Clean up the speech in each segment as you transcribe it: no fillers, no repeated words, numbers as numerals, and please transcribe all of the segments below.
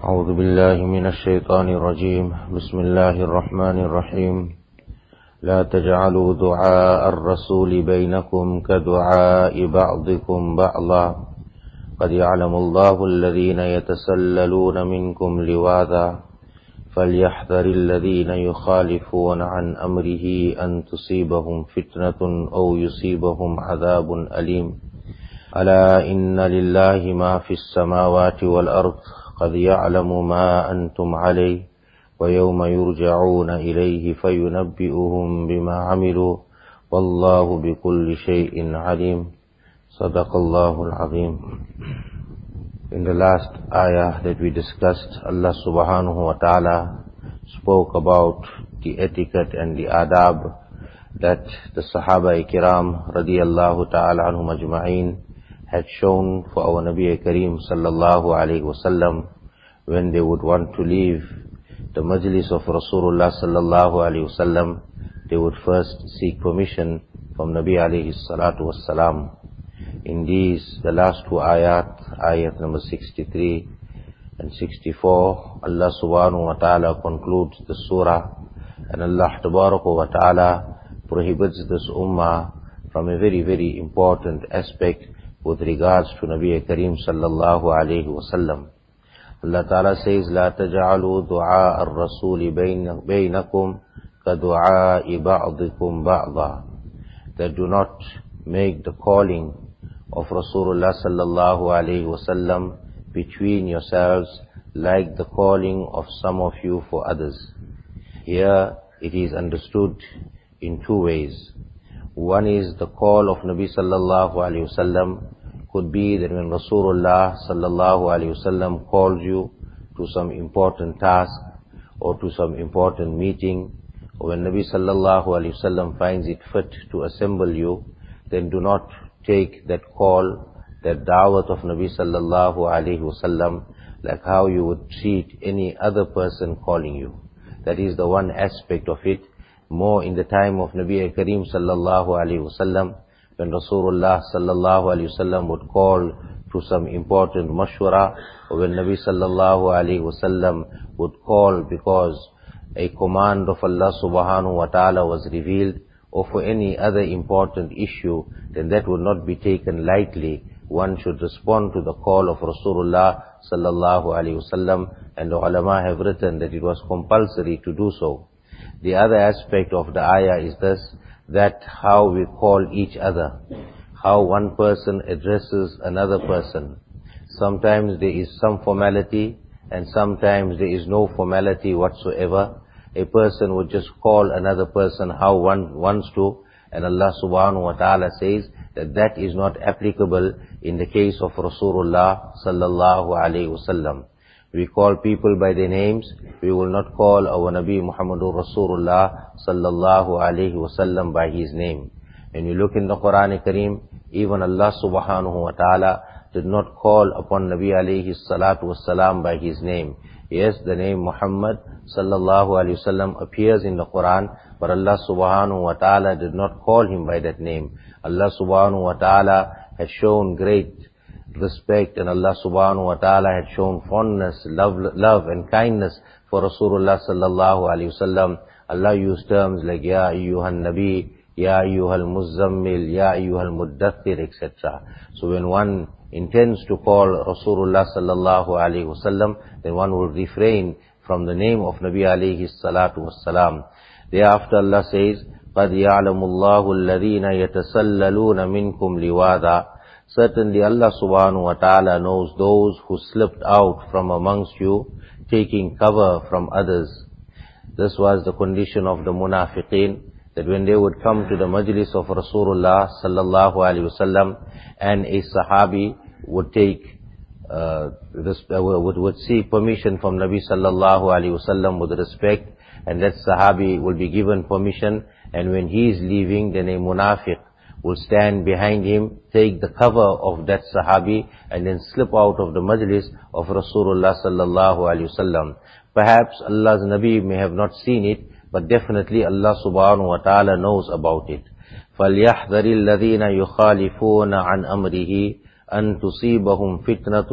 أعوذ بالله من الشيطان الرجيم. بسم الله الرحمن الرحيم. لا تجعلوا دعاء الرسول بينكم كدعاء بعضكم بعضا قد يعلم الله الذين يتسللون منكم لواذا فليحذر الذين يخالفون عن أمره أن تصيبهم فتنة أو يصيبهم عذاب أليم. ألا إن لله ما في السماوات والأرض قد يعلم ما أنتم عليه ويوم يرجعون إليه فينبئهم بما عملوا والله بكل شيء عليم. صدق الله العظيم. In the last ayah that we discussed, Allah subhanahu wa ta'ala spoke about the etiquette and the adab that the Sahaba Kiram radiyallahu ta'ala anhum ajma'in had shown for our Nabi Kareem sallallahu alayhi wasallam when they would want to leave the majlis of Rasulullah sallallahu alayhi wasallam. They would first seek permission from Nabi alayhi salatu wassalam. In these, the last two ayat number 63 and 64, Allah subhanahu wa ta'ala concludes the surah, and Allah tabaraka wa ta'ala prohibits this ummah from a very, very important aspect with regards to Nabi Kareem sallallahu alayhi wa sallam. Allah Ta'ala says, لا تجعلوا دعاء الرسول بينكم كدعاء بعضكم بعضا. That do not make the calling of Rasulullah sallallahu alayhi wa sallam between yourselves like the calling of some of you for others. Here it is understood in two ways. One is the call of Nabi sallallahu alayhi wa sallam could be that when Rasulullah sallallahu alayhi wa sallam calls you to some important task or to some important meeting, or when Nabi sallallahu alayhi wa sallam finds it fit to assemble you, then do not take that call, that da'wat of Nabi sallallahu alayhi wa sallam like how you would treat any other person calling you. That is the one aspect of it. More in the time of Nabi Kareem sallallahu alayhi wa sallam, when Rasulullah sallallahu alayhi wa sallam would call to some important mashwara, or when Nabi sallallahu alayhi wa sallam would call because a command of Allah subhanahu wa ta'ala was revealed, or for any other important issue, then that would not be taken lightly. One should respond to the call of Rasulullah sallallahu alayhi wa sallam, and the ulama have written that it was compulsory to do so. The other aspect of the ayah is this, that how we call each other, how one person addresses another person. Sometimes there is some formality and sometimes there is no formality whatsoever. A person would just call another person how one wants to, and Allah subhanahu wa ta'ala says that that is not applicable in the case of Rasulullah sallallahu alayhi wa sallam. We call people by their names. We will not call our Nabi Muhammadur Rasulullah sallallahu alayhi wa sallam by his name. When you look in the Quran Kareem, even Allah subhanahu wa ta'ala did not call upon Nabi alayhi salatu wassalam by his name. Yes, the name Muhammad sallallahu alayhi wa sallam appears in the Quran, but Allah subhanahu wa ta'ala did not call him by that name. Allah subhanahu wa ta'ala has shown great respect, and Allah subhanahu wa ta'ala had shown fondness, love and kindness for Rasulullah sallallahu alayhi wa sallam. Allah used terms like Ya ayyuhan Nabi, Ya ayyuhal Muzzammil, Ya ayyuhal Muddathir, etc. So when one intends to call Rasulullah sallallahu alayhi wa sallam, then one will refrain from the name of Nabi alayhi salatu wassalam. Thereafter Allah says, قَدْ يَعْلَمُ اللَّهُ الَّذِينَ يَتَسَلَّلُونَ مِنْكُمْ لِوَاذًا. Certainly Allah subhanahu wa ta'ala knows those who slipped out from amongst you, taking cover from others. This was the condition of the munafiqeen, that when they would come to the majlis of Rasulullah sallallahu alayhi wa sallam, and a sahabi would would seek permission from Nabi sallallahu alayhi wa sallam with respect, and that sahabi will be given permission, and when he is leaving, then a munafiq will stand behind him, take the cover of that sahabi, and then slip out of the majlis of Rasulullah sallallahu alayhi wa sallam. Perhaps Allah's Nabi may have not seen it, but definitely Allah subhanahu wa ta'ala knows about it. فَلْيَحْذَرِ الَّذِينَ يُخَالِفُونَ عَنْ أَمْرِهِ أَن تُصِيبَهُمْ فِتْنَةٌ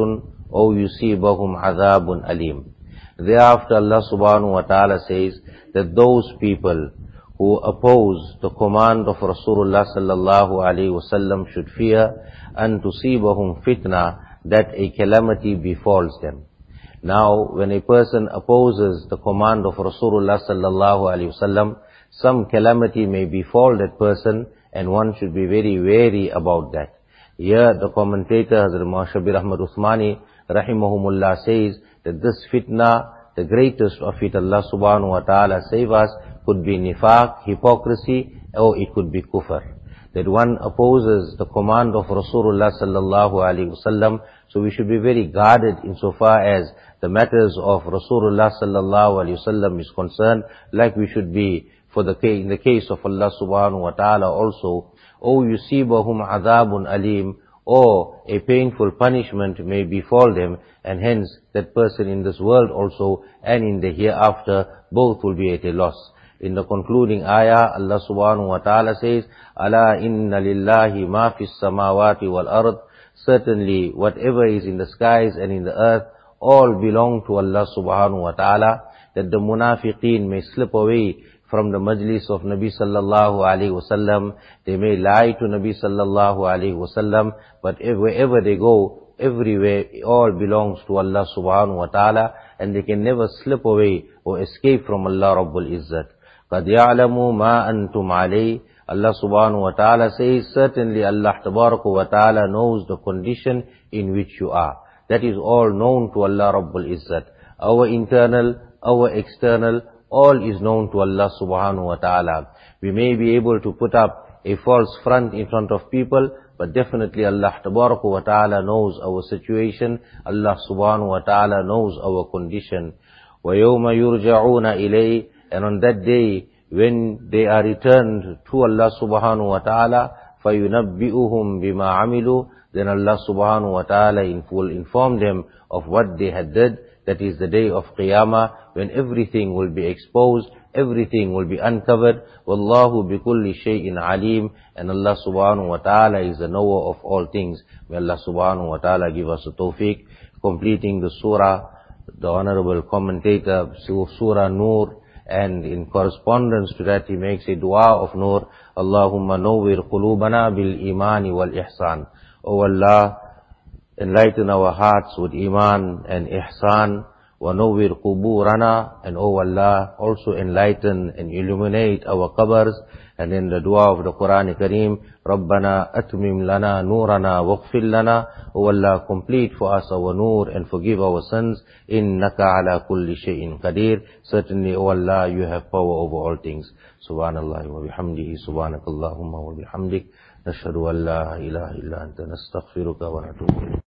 أو يصيبهم عذاب أليم. Thereafter Allah subhanahu wa ta'ala says that those people who oppose the command of Rasulullah sallallahu alayhi wasallam should fear and tusibahum fitna, that a calamity befalls them. Now, when a person opposes the command of Rasulullah sallallahu alayhi wasallam, some calamity may befall that person, and one should be very wary about that. Here, the commentator Hazrat Shabir Ahmad Uthmani rahimahumullah says that this fitna, the greatest of it, Allah subhanahu wa ta'ala save us, could be nifaq, hypocrisy, or it could be kufr. That one opposes the command of Rasulullah sallallahu alaihi wasallam, so we should be very guarded insofar as the matters of Rasulullah sallallahu alaihi wasallam is concerned, like we should be in the case of Allah subhanahu wa ta'ala also. O yusibahum adabun alim, or a painful punishment may befall them, and hence that person in this world also and in the hereafter both will be at a loss. In the concluding ayah, Allah subhanahu wa ta'ala says, Ala inna lillahi ma fis samawati wal ard. Certainly whatever is in the skies and in the earth, all belong to Allah subhanahu wa ta'ala. That the munafiqeen may slip away from the majlis of Nabi sallallahu alayhi wasallam. They may lie to Nabi sallallahu alayhi wasallam, but wherever they go, everywhere, all belongs to Allah subhanahu wa ta'ala, and they can never slip away or escape from Allah Rabbul Izzat. قَدْ يَعْلَمُوا مَا أَنْتُمْ عَلَيْهِ. Allah subhanahu wa ta'ala says, certainly Allah tabarak wa ta'ala knows the condition in which you are. That is all known to Allah Rabbul Izzat. Our internal, our external, all is known to Allah subhanahu wa ta'ala. We may be able to put up a false front in front of people, but definitely Allah tabarak wa ta'ala knows our situation. Allah subhanahu wa ta'ala knows our condition. وَيَوْمَ يُرْجَعُونَ إِلَيْهِ. And on that day, when they are returned to Allah subhanahu wa ta'ala, فَيُنَبِّئُهُمْ بِمَا عَمِلُوا. Then Allah subhanahu wa ta'ala will inform them of what they had did. That is the day of Qiyamah, when everything will be exposed, everything will be uncovered. Wallahu bikulli shay'in alim. And Allah subhanahu wa ta'ala is the knower of all things. May Allah subhanahu wa ta'ala give us the tawfiq. Completing the surah, the honorable commentator, Surah Nur, and in correspondence to that he makes a dua of Nur. Allahumma nawwir qulubana bil imani wal ihsan. O Allah, enlighten our hearts with iman and ihsan. Wa nawwir quburana. And O Allah, also enlighten and illuminate our qabrs. And in the dua of the Quran Kareem, Rabbana atmim lana nurana waghfir lana. O Allah, complete for us our nur and forgive our sins. Innaka ala kulli shay'in qadir. Certainly, O Allah, you have power over all things. Subhanallah wa bihamdihi, subhanakallahumma wa bihamdik. Nashhadu an la ilaha illa anta nastaghfiruka wa natubu ilayk.